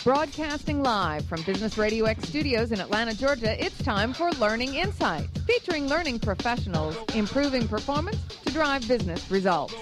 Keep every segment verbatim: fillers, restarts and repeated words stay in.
Broadcasting live from Business Radio X studios in Atlanta, Georgia, it's time for Learning Insights, featuring learning professionals improving performance to drive business results.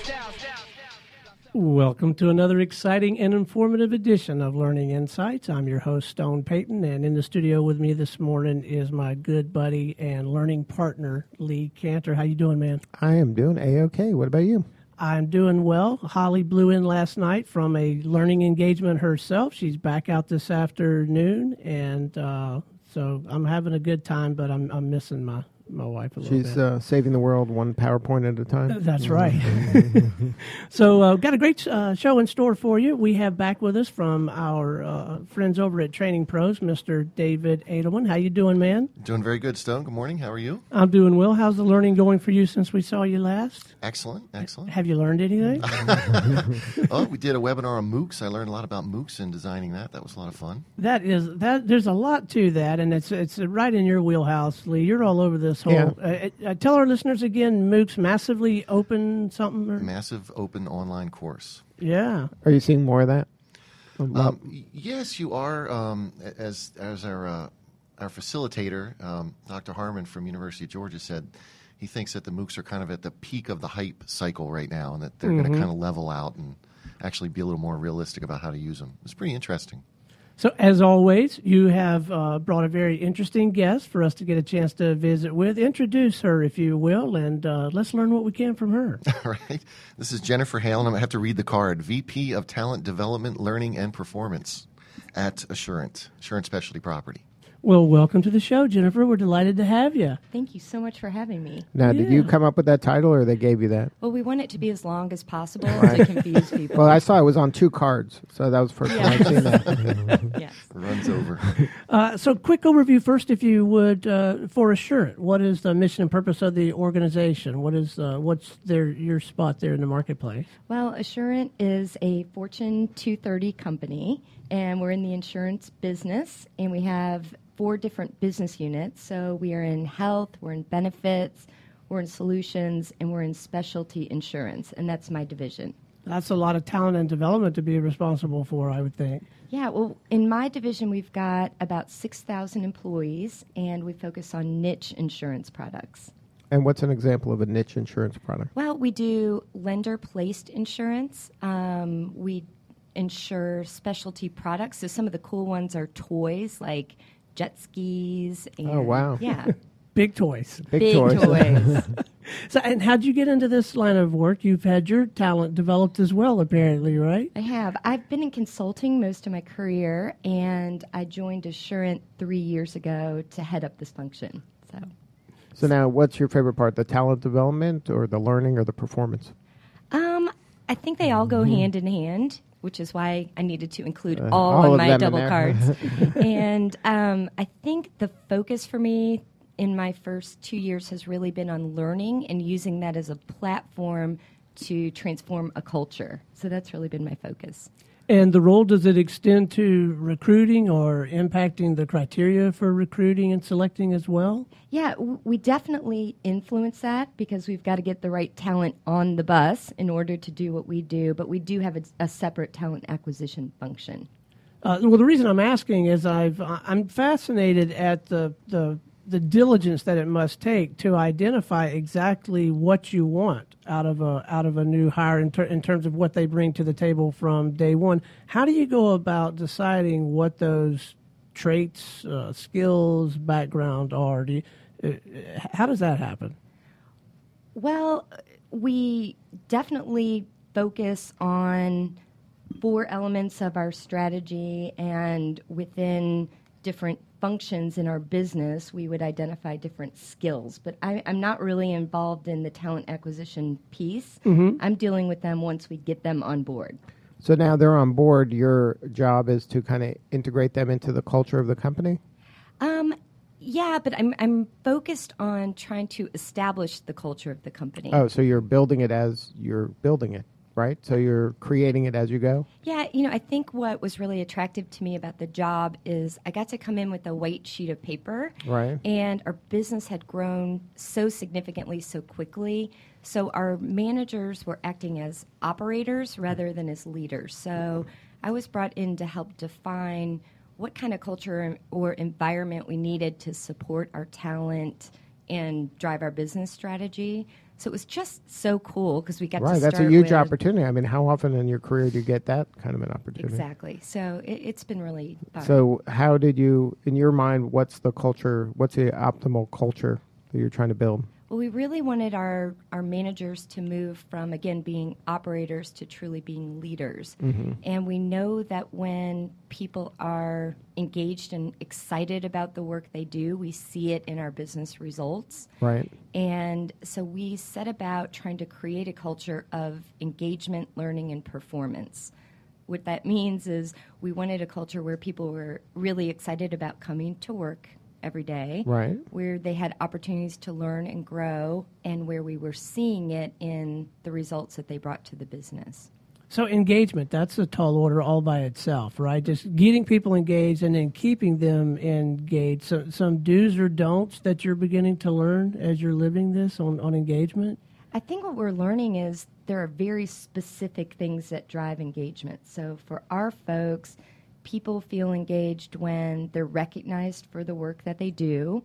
Welcome to another exciting and informative edition of Learning Insights. I'm your host, Stone Payton, and in the studio with me this morning is my good buddy and learning partner, Lee Cantor. How you doing, man? I am doing A-OK. What about you? I'm doing well. Holly blew in last night from a learning engagement herself. She's back out this afternoon, and uh, so I'm having a good time, but I'm I'm missing my, my wife a little She's, bit. uh, saving the world one PowerPoint at a time. That's right. So uh, got a great uh, show in store for you. We have back with us from our uh, friends over at Training Pros, Mister David Adelman. How you doing, man? Doing very good, Stone. Good morning. How are you? I'm doing well. How's the learning going for you since we saw you last? Excellent. Excellent. Have you learned anything? Oh, we did a webinar on MOOCs. I learned a lot about MOOCs and designing that. That was a lot of fun. That is that. There's a lot to that, and it's it's right in your wheelhouse, Lee. You're all over this whole. Yeah. Uh, uh, tell our listeners again, MOOCs, massively open something. Or? Massive open online course. Yeah. Are you seeing more of that? Um, y- yes, you are. Um, as as our uh, our facilitator, um, Doctor Harmon from University of Georgia, said, he thinks that the MOOCs are kind of at the peak of the hype cycle right now, and that they're Mm-hmm. going to kind of level out and actually be a little more realistic about how to use them. It's pretty interesting. So, as always, you have uh, brought a very interesting guest for us to get a chance to visit with. Introduce her, if you will, and uh, let's learn what we can from her. All right. This is Jennifer Hale, and I'm going to have to read the card. V P of Talent Development, Learning, and Performance at Assurant, Assurant Specialty Property. Well, welcome to the show, Jennifer. We're delighted to have you. Thank you so much for having me. Now, did you Yeah. come up with that title, or they gave you that? Well, we want it to be as long as possible to confuse people. Well, I saw it was on two cards, so that was the first Yeah. time I've seen that. Yes. Runs over. Uh, so, quick overview first, if you would, uh, for Assurant. What is the mission and purpose of the organization? What is uh, what's their your spot there in the marketplace? Well, Assurant is a Fortune two thirty company, and we're in the insurance business, and we have four different business units. So we are in health, we're in benefits, we're in solutions, and we're in specialty insurance, and that's my division. That's a lot of talent and development to be responsible for, I would think. Yeah, well, in my division, we've got about six thousand employees, and we focus on niche insurance products. And what's an example of a niche insurance product? Well, we do lender-placed insurance. Um, we insure specialty products. So some of the cool ones are toys like jet skis. And, Oh, wow. Yeah, Big toys. Big, big toys. toys. So, and how'd you get into this line of work? You've had your talent developed as well, apparently, right? I have. I've been in consulting most of my career, and I joined Assurant three years ago to head up this function. So, So now, what's your favorite part, the talent development or the learning or the performance? um, I think they all go hand in hand, which is why I needed to include Uh, all, all on of my them in double there. cards. And um, I think the focus for me in my first two years has really been on learning and using that as a platform to transform a culture. So that's really been my focus. And the role, does it extend to recruiting or impacting the criteria for recruiting and selecting as well? Yeah, w- we definitely influence that because we've got to get the right talent on the bus in order to do what we do, but we do have a, a separate talent acquisition function. Uh, well, the reason I'm asking is I've I'm fascinated at the the the diligence that it must take to identify exactly what you want out of a out of a new hire in, ter- in terms of what they bring to the table from day one. How do you go about deciding what those traits, uh, skills, background are? Do you, uh, how does that happen? Well, we definitely focus on four elements of our strategy, and within different functions in our business, we would identify different skills. But I, I'm not really involved in the talent acquisition piece. Mm-hmm. I'm dealing with them once we get them on board. So now they're on board. Your job is to kind of integrate them into the culture of the company? Um, yeah, but I'm I'm focused on trying to establish the culture of the company. Oh, so you're building it as you're building it, right? So you're creating it as you go? Yeah, you know, I think what was really attractive to me about the job is I got to come in with a white sheet of paper. Right. And our business had grown so significantly so quickly. So our managers were acting as operators rather than as leaders. So I was brought in to help define what kind of culture or environment we needed to support our talent and drive our business strategy. So it was just so cool because we got right, to start that's a huge with, opportunity. I mean, how often in your career do you get that kind of an opportunity? Exactly. So it, it's been really fun. So how did you, in your mind, what's the culture, what's the optimal culture that you're trying to build? Well, we really wanted our, our managers to move from, again, being operators to truly being leaders. Mm-hmm. And we know that when people are engaged and excited about the work they do, we see it in our business results. Right. And so we set about trying to create a culture of engagement, learning, and performance. What that means is we wanted a culture where people were really excited about coming to work every day, right, where they had opportunities to learn and grow, and where we were seeing it in the results that they brought to the business. So engagement, that's a tall order all by itself, right? Just getting people engaged and then keeping them engaged. So some do's or don'ts that you're beginning to learn as you're living this on, on engagement? I think what we're learning is there are very specific things that drive engagement. So for our folks, people feel engaged when they're recognized for the work that they do,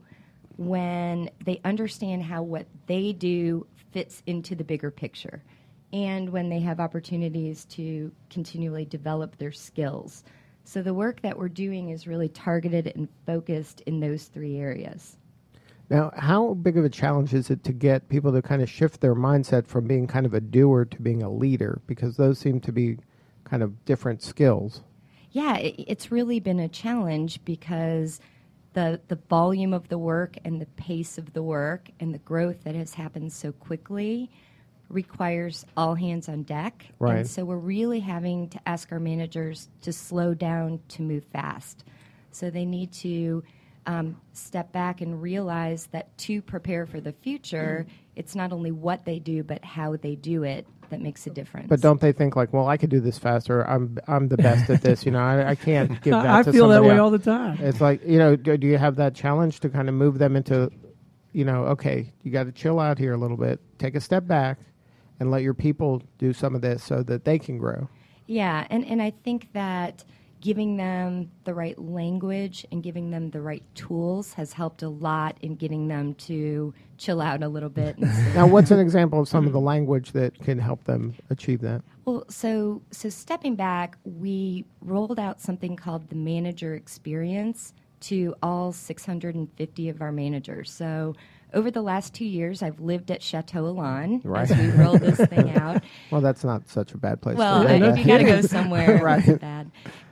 when they understand how what they do fits into the bigger picture, and when they have opportunities to continually develop their skills. So the work that we're doing is really targeted and focused in those three areas. Now, how big of a challenge is it to get people to kind of shift their mindset from being kind of a doer to being a leader? Because those seem to be kind of different skills. Yeah, it, it's really been a challenge because the the volume of the work and the pace of the work and the growth that has happened so quickly requires all hands on deck. Right. And so we're really having to ask our managers to slow down to move fast. So they need to um, step back and realize that to prepare for the future, mm. it's not only what they do, but how they do it that makes a difference. But don't they think like, well, I could do this faster. I'm I'm the best at this. You know, I, I can't give that I to feel that somebody way else. all the time. It's like, you know, do, do you have that challenge to kind of move them into, you know, okay, you got to chill out here a little bit, take a step back, and let your people do some of this so that they can grow? Yeah, and, and I think that giving them the right language and giving them the right tools has helped a lot in getting them to chill out a little bit. And now, what's an example of some of the language that can help them achieve that? Well, so so stepping back, we rolled out something called the Manager Experience to all six hundred fifty of our managers. So over the last two years, I've lived at Chateau Elan right. as we rolled this thing out. Well, that's not such a bad place. Well, to I, live. you got to go somewhere. Right. It's bad.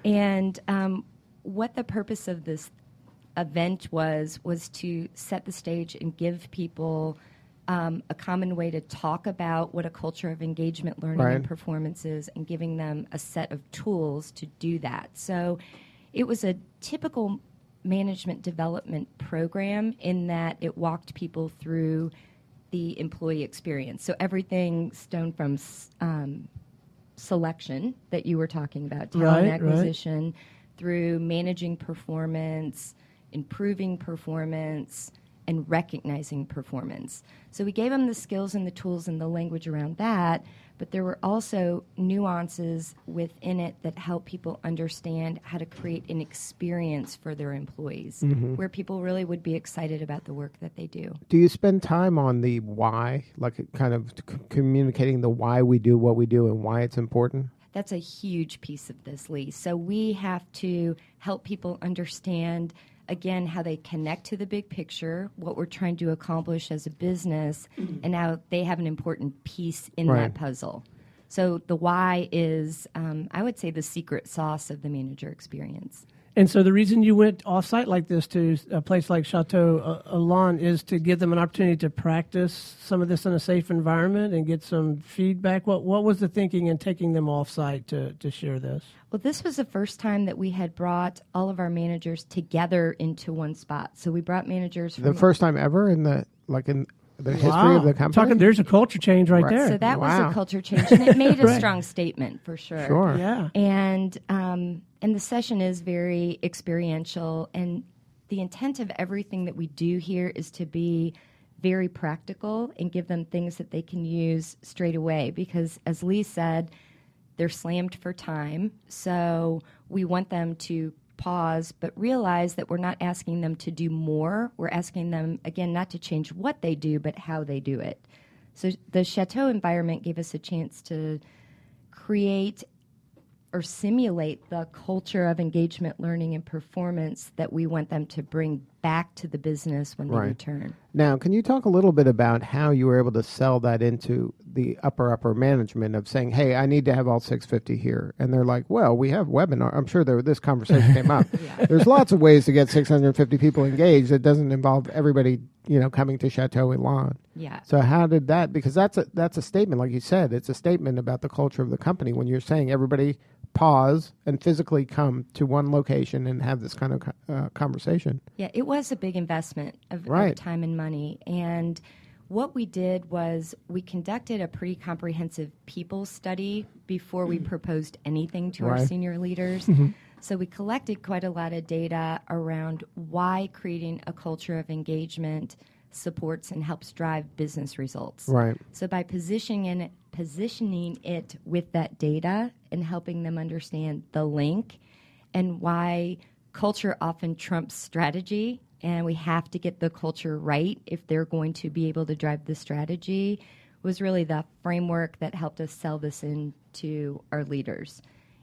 And um, what the purpose of this event was was to set the stage and give people um, a common way to talk about what a culture of engagement, learning, right. and performance is, and giving them a set of tools to do that. So it was a typical management development program in that it walked people through the employee experience. So everything stemmed from um, selection that you were talking about, talent right, acquisition, right. through managing performance, improving performance, and recognizing performance. So we gave them the skills and the tools and the language around that, but there were also nuances within it that help people understand how to create an experience for their employees, mm-hmm. where people really would be excited about the work that they do. Do you spend time on the why, like kind of c- communicating the why we do what we do and why it's important? That's a huge piece of this, Lee. So we have to help people understand, again, how they connect to the big picture, what we're trying to accomplish as a business, mm-hmm. and how they have an important piece in right. that puzzle. So the why is, um, I would say, the secret sauce of the manager experience. And so the reason you went off-site like this to a place like Chateau Elan is to give them an opportunity to practice some of this in a safe environment and get some feedback. What what was the thinking in taking them off-site to, to share this? Well, this was the first time that we had brought all of our managers together into one spot. So we brought managers from... The first time ever in the, like in the history wow. of the company? Talking, there's a culture change right, Right. there. So that Wow. was a culture change, and it made a Right. strong statement, for sure. Sure. Yeah. And um, and the session is very experiential, and the intent of everything that we do here is to be very practical and give them things that they can use straight away. Because, as Lee said, they're slammed for time. So we want them to pause, but realize that we're not asking them to do more. We're asking them, again, not to change what they do, but how they do it. So the Chateau environment gave us a chance to create or simulate the culture of engagement, learning, and performance that we want them to bring back to the business when they Right. return. Now, can you talk a little bit about how you were able to sell that into the upper, upper management of saying, hey, I need to have all six fifty here? And they're like, well, we have webinar. I'm sure there, this conversation came up. Yeah. There's lots of ways to get six hundred fifty people engaged. It doesn't involve everybody, you know, coming to Chateau Elan. Yeah. So how did that, because that's a, that's a statement, like you said, it's a statement about the culture of the company when you're saying everybody pause and physically come to one location and have this kind of uh, conversation. Yeah, it was a big investment of, Right. of time and money. And what we did was we conducted a pretty comprehensive people study before we proposed anything to our Right. senior leaders. So we collected quite a lot of data around why creating a culture of engagement supports and helps drive business results. Right. So by positioning it, positioning it with that data and helping them understand the link and why culture often trumps strategy, and we have to get the culture right if they're going to be able to drive the strategy, was really the framework that helped us sell this in to our leaders.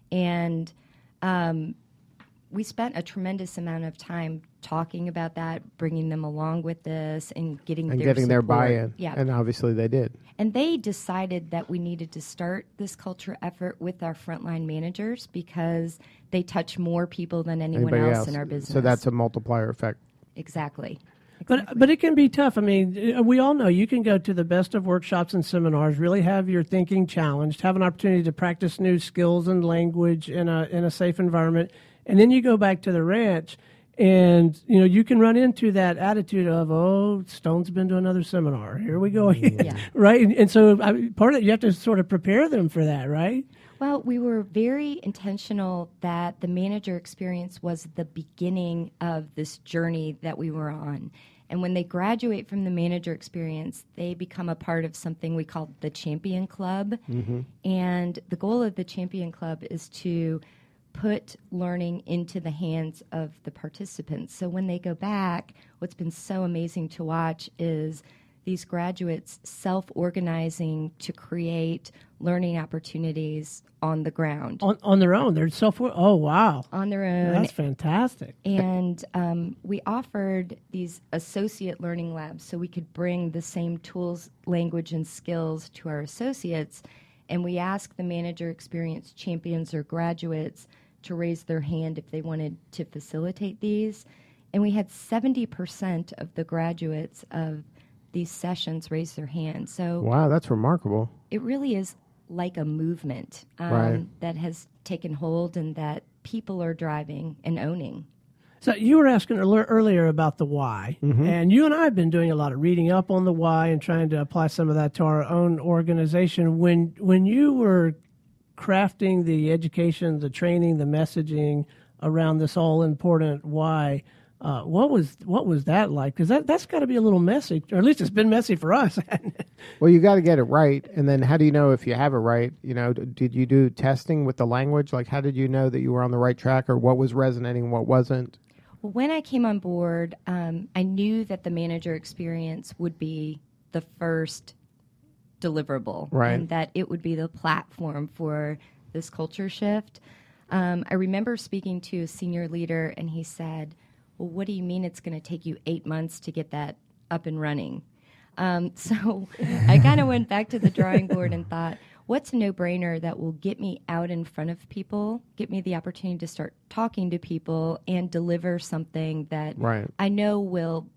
And um, we spent a tremendous amount of time talking about that, bringing them along with this, and getting And their getting their support. buy-in. Yeah, And obviously they did. and they decided that we needed to start this culture effort with our frontline managers because they touch more people than anyone Anybody else, else? in our business. So that's a multiplier effect. exactly. But Exactly. but it can be tough. I mean, uh, we all know you can go to the best of workshops and seminars, really have your thinking challenged, have an opportunity to practice new skills and language in a in a safe environment, and then you go back to the ranch, and you know you can run into that attitude of, oh, Stone's been to another seminar. Here we go again, Yeah. right? And, and so I mean, part of it, you have to sort of prepare them for that, right? Well, we were very intentional that the manager experience was the beginning of this journey that we were on. And when they graduate from the manager experience, they become a part of something we call the Champion Club. Mm-hmm. And the goal of the Champion Club is to put learning into the hands of the participants. So when they go back, what's been so amazing to watch is these graduates self-organizing to create learning opportunities on the ground, On on their own, they're self. Oh, wow, on their own. that's fantastic. And um, we offered these associate learning labs so we could bring the same tools, language, and skills to our associates. And we asked the manager experience champions or graduates to raise their hand if they wanted to facilitate these. And we had seventy percent of the graduates of these sessions raise their hand. So Wow, that's remarkable. it really is like a movement um, Right. that has taken hold and that people are driving and owning. So you were asking earl- earlier about the why, and you and I have been doing a lot of reading up on the why and trying to apply some of that to our own organization. When when you were crafting the education, the training, the messaging around this all important why, uh, what was what was that like? Because that that's got to be a little messy, or at least it's been messy for us. Well, you got to get it right, and then how do you know if you have it right? You know, d- did you do testing with the language? Like, how did you know that you were on the right track, or what was resonating, what wasn't? Well, when I came on board, um, I knew that the manager experience would be the first deliverable, Right. and that it would be the platform for this culture shift. Um, I remember speaking to a senior leader, and he said, well, what do you mean it's going to take you eight months to get that up and running? Um, so I kind of went back to the drawing board and thought, what's a no-brainer that will get me out in front of people, get me the opportunity to start talking to people, and deliver something that Right. I know will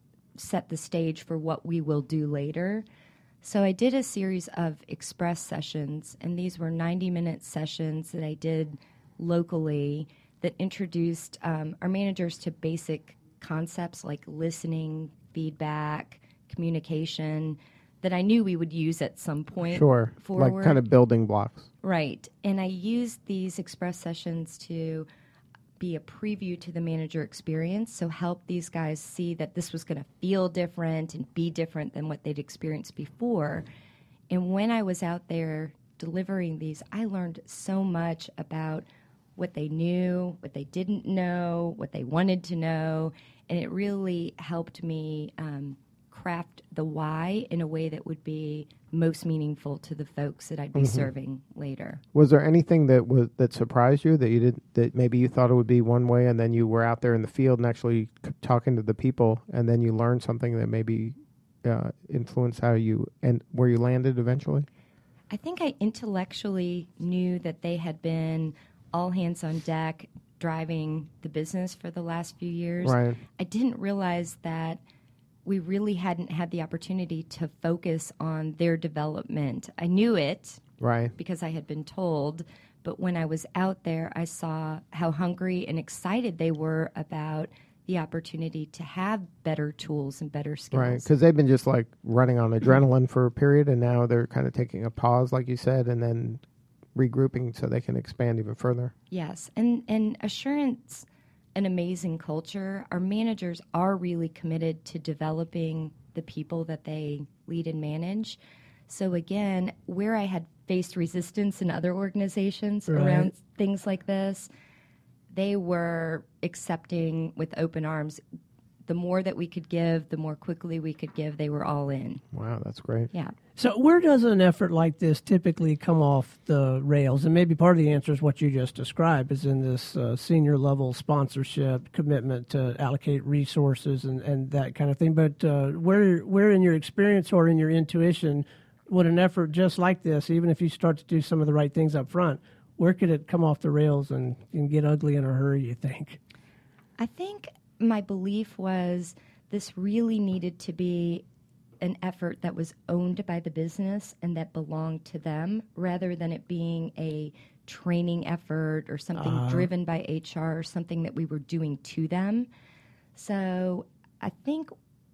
set the stage for what we will do later. So I did a series of express sessions, and these were ninety-minute sessions that I did locally that introduced um, our managers to basic concepts like listening, feedback, communication, that I knew we would use at some point Sure, forward. like kind of building blocks. Right. And I used these express sessions to be a preview to the manager experience, so help these guys see that this was going to feel different and be different than what they'd experienced before. And when I was out there delivering these, I learned so much about what they knew, what they didn't know, what they wanted to know, and it really helped me um, craft the why in a way that would be most meaningful to the folks that I'd be mm-hmm. serving later. Was there anything that was that surprised you that you did that maybe you thought it would be one way, and then you were out there in the field and actually c- talking to the people, and then you learned something that maybe uh, influenced how you and where you landed eventually? I think I intellectually knew that they had been all hands on deck driving the business for the last few years. Right. I didn't realize that we really hadn't had the opportunity to focus on their development. I knew it, right, because I had been told, but when I was out there, I saw how hungry and excited they were about the opportunity to have better tools and better skills. Right, because they've been just like running on adrenaline for a period, and now they're kind of taking a pause, like you said, and then regrouping so they can expand even further. Yes, and, and Assurance, an amazing culture. Our managers are really committed to developing the people that they lead and manage. So again, where I had faced resistance in other organizations right. around things like this, they were accepting with open arms. The more that we could give, the more quickly we could give, they were all in. Wow, that's great. Yeah. So where does an effort like this typically come off the rails? And maybe part of the answer is what you just described, is in this uh, senior level sponsorship, commitment to allocate resources and, and that kind of thing. But uh, where, where in your experience or in your intuition would an effort just like this, even if you start to do some of the right things up front, where could it come off the rails and, and get ugly in a hurry, you think? I think my belief was this really needed to be an effort that was owned by the business and that belonged to them, rather than it being a training effort or something uh. driven by H R or something that we were doing to them. So I think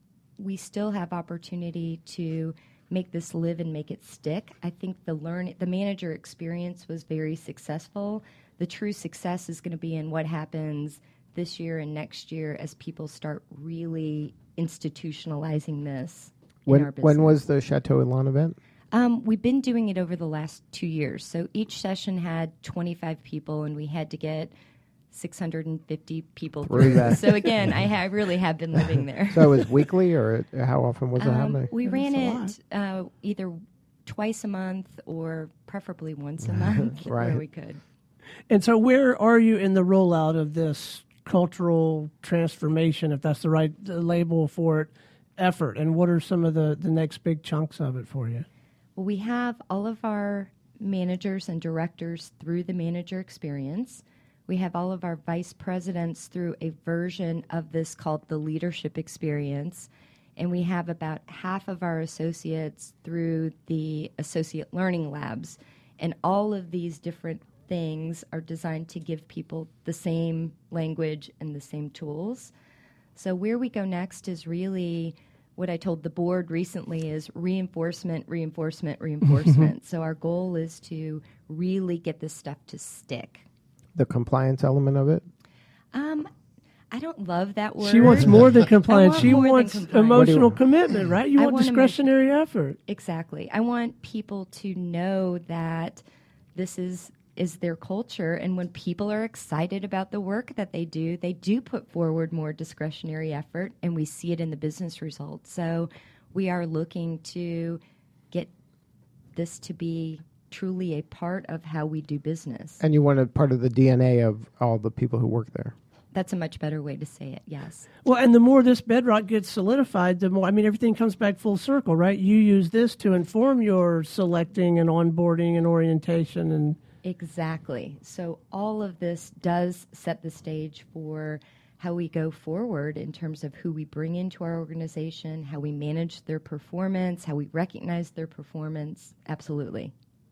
we still have opportunity to make this live and make it stick. I think the learn the manager experience was very successful. The true success is going to be in what happens this year and next year as people start really institutionalizing this when, in our business. When was the Chateau Elan event? Um, we've been doing it over the last two years. So each session had twenty-five people, and we had to get six hundred fifty people through. through that. So again, I, ha- I really have been living there. So it was weekly, or how often was it um, happening? We ran it uh, either twice a month or preferably once a month right. where we could. And so where are you in the rollout of this cultural transformation, if that's the right uh, label for it, effort? And what are some of the, the next big chunks of it for you? Well, we have all of our managers and directors through the manager experience. We have all of our vice presidents through a version of this called the leadership experience. And we have about half of our associates through the associate learning labs. And all of these different things are designed to give people the same language and the same tools. So where we go next is really what I told the board recently is reinforcement, reinforcement, reinforcement. So our goal is to really get this stuff to stick. The compliance element of it? Um, I don't love that word. She wants more than compliance. Want she more wants than compliance. emotional commitment, right? You I want, want discretionary emotion. effort. Exactly. I want people to know that this is is their culture, and when people are excited about the work that they do, they do put forward more discretionary effort, and we see it in the business results. So we are looking to get this to be truly a part of how we do business. And you want a part of the D N A of all the people who work there. That's a much better way to say it, yes. Well, and the more this bedrock gets solidified, the more, I mean, everything comes back full circle, right? You use this to inform your selecting and onboarding and orientation and... Exactly. So all of this does set the stage for how we go forward in terms of who we bring into our organization, how we manage their performance, how we recognize their performance. Absolutely.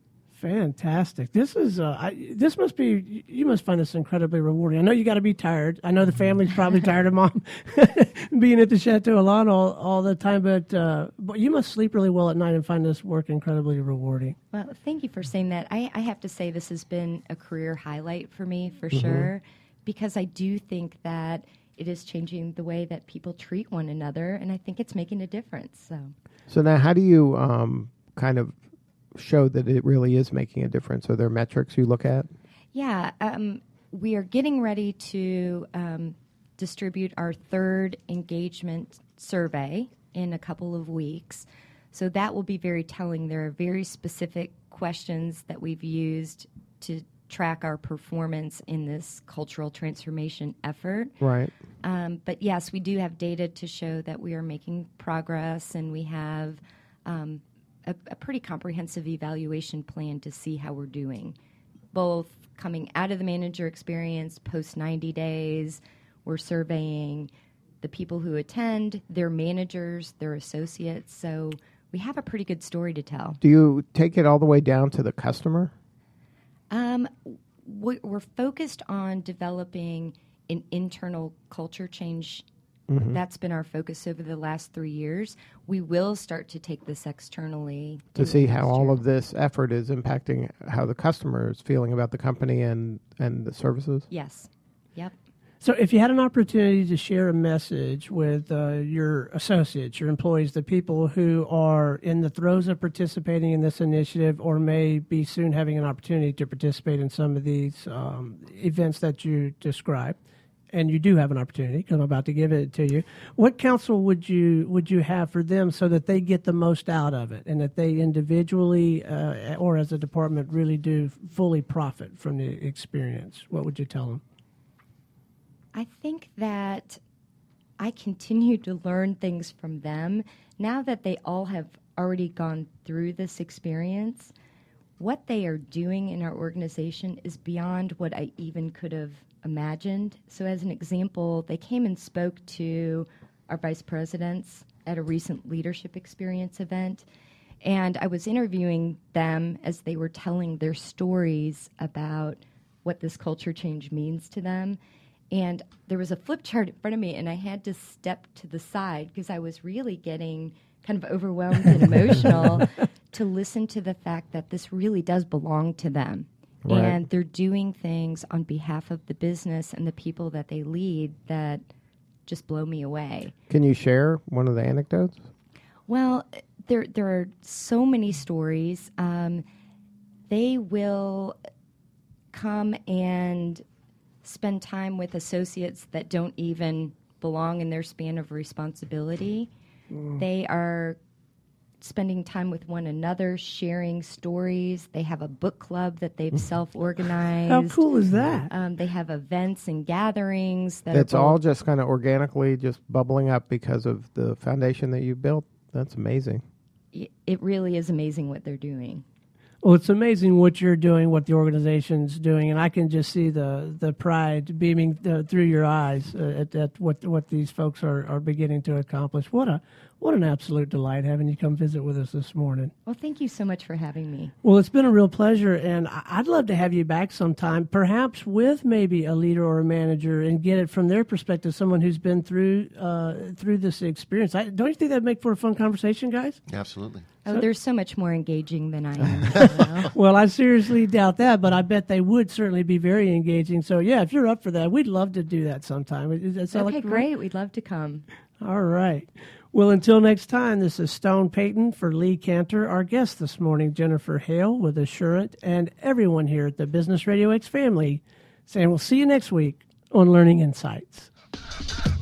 Fantastic. This is uh, I, this must be, you must find this incredibly rewarding. I know you got to be tired. I know the family's probably tired of mom being at the Chateau Elan all, all the time, but uh, but you must sleep really well at night and find this work incredibly rewarding. Well, thank you for saying that. I, I have to say this has been a career highlight for me, for Mm-hmm. sure, because I do think that it is changing the way that people treat one another, and I think it's making a difference. So, so now how do you um, kind of show that it really is making a difference? Are there metrics you look at? Yeah, um, we are getting ready to um, distribute our third engagement survey in a couple of weeks. So that will be very telling. There are very specific questions that we've used to track our performance in this cultural transformation effort. Right. Um, but yes, we do have data to show that we are making progress, and we have um, a, a pretty comprehensive evaluation plan to see how we're doing, both coming out of the manager experience, post ninety days. We're surveying the people who attend, their managers, their associates. So we have a pretty good story to tell. Do you take it all the way down to the customer? Um, we're focused on developing an internal culture change. Mm-hmm. That's been our focus over the last three years. We will start to take this externally to see how all of this effort is impacting how the customer is feeling about the company and, and the services. Yes. Yep. So if you had an opportunity to share a message with uh, your associates, your employees, the people who are in the throes of participating in this initiative or may be soon having an opportunity to participate in some of these um, events that you described, and you do have an opportunity because I'm about to give it to you, what counsel would you would you have for them so that they get the most out of it and that they individually uh, or as a department really do fully profit from the experience? What would you tell them? I think that I continue to learn things from them. Now that they all have already gone through this experience, what they are doing in our organization is beyond what I even could have imagined. So as an example, they came and spoke to our vice presidents at a recent leadership experience event, and I was interviewing them as they were telling their stories about what this culture change means to them. And there was a flip chart in front of me, and I had to step to the side because I was really getting kind of overwhelmed and emotional to listen to the fact that this really does belong to them. Right. And they're doing things on behalf of the business and the people that they lead that just blow me away. Can you share one of the anecdotes? Well, there there are so many stories. Um, they will come and spend time with associates that don't even belong in their span of responsibility. Mm. They are spending time with one another, sharing stories. They have a book club that they've self-organized. How cool is that? Um, they have events and gatherings. That It's are all just kind of organically just bubbling up because of the foundation that you built. That's amazing. It really is amazing what they're doing. Well, it's amazing what you're doing, what the organization's doing, and I can just see the, the pride beaming uh, through your eyes uh, at, at what what these folks are, are beginning to accomplish. What a what an absolute delight having you come visit with us this morning. Well, thank you so much for having me. Well, it's been a real pleasure, and I'd love to have you back sometime, perhaps with maybe a leader or a manager, and get it from their perspective, someone who's been through uh, through this experience. I, don't you think that'd make for a fun conversation, guys? Absolutely. Oh, So- they're so much more engaging than I am. Well, I seriously doubt that, but I bet they would certainly be very engaging. So, yeah, if you're up for that, we'd love to do that sometime. Does that sound Okay, like great. We'd love to come. All right. Well, until next time, this is Stone Payton for Lee Cantor. Our guest this morning, Jennifer Hale with Assurant, and everyone here at the Business Radio X family saying we'll see you next week on Learning Insights.